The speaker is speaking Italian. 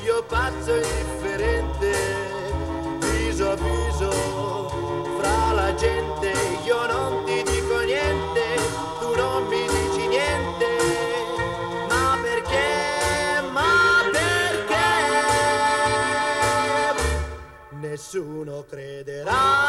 io pazzo indifferente, viso a viso, fra la gente, io non ti dico niente, tu non mi dici niente, ma perché, ma perché? Nessuno crederà